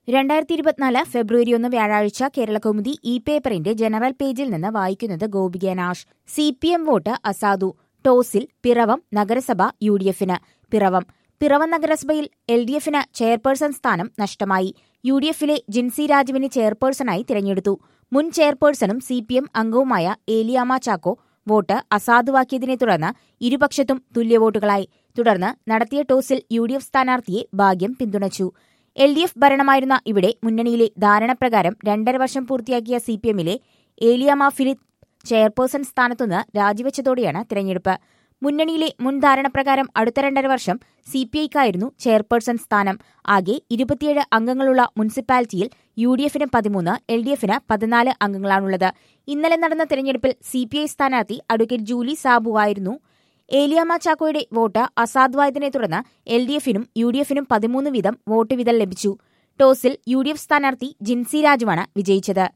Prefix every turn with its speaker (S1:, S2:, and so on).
S1: 2024 ഫെബ്രുവരി 1 വ്യാഴാഴ്ച കേരളകൗമുദി ഇ പേപ്പറിന്റെ ജനറൽ പേജിൽ നിന്ന് വായിക്കുന്നത് ഗോപിക നാഷ്. CPM വോട്ട് അസാധു. ടോസിൽ പിറവം നഗരസഭ UDFന്. പിറവം നഗരസഭയിൽ LDFന് ചെയർപേഴ്സൺ സ്ഥാനം നഷ്ടമായി. UDFിലെ ജിൻസി രാജുവിനെ ചെയർപേഴ്സണായി തിരഞ്ഞെടുത്തു. മുൻ ചെയർപേഴ്സണും CPM അംഗവുമായ ഏലിയാമ്മ ചാക്കോ വോട്ട് അസാധുവാക്കിയതിനെ തുടർന്ന് ഇരുപക്ഷത്തും തുല്യവോട്ടുകളായി. തുടർന്ന് നടത്തിയ ടോസിൽ UDF സ്ഥാനാർത്ഥിയെ ഭാഗ്യം പിന്തുണച്ചു. LDF ഭരണമായിരുന്ന ഇവിടെ മുന്നണിയിലെ ധാരണപ്രകാരം 2.5 വർഷം പൂർത്തിയാക്കിയ CPMലെ ഏലിയാമ്മ ഫിലിപ്പ് ചെയർപേഴ്സൺ സ്ഥാനത്തുനിന്ന് രാജിവെച്ചതോടെയാണ് തിരഞ്ഞെടുപ്പ്. മുന്നണിയിലെ മുൻ ധാരണപ്രകാരം അടുത്ത 2.5 വർഷം CPIക്കായിരുന്നു ചെയർപേഴ്സൺ സ്ഥാനം. ആകെ 27 അംഗങ്ങളുള്ള മുനിസിപ്പാലിറ്റിയിൽ UDFന് 13, LDFന് 14 അംഗങ്ങളാണുള്ളത്. ഇന്നലെ നടന്ന തിരഞ്ഞെടുപ്പിൽ CPI സ്ഥാനാർത്ഥി അഡ്വക്കേറ്റ് ജൂലി സാബു ആയിരുന്നു. ഏലിയാമ്മ ചാക്കോയുടെ വോട്ട് അസാധുവായതിനെ തുടർന്ന് LDFനും UDFനും 13 വീതം വോട്ട് വീതം ലഭിച്ചു. ടോസിൽ UDF സ്ഥാനാർത്ഥി ജിൻസി രാജുവാണ് വിജയിച്ചത്.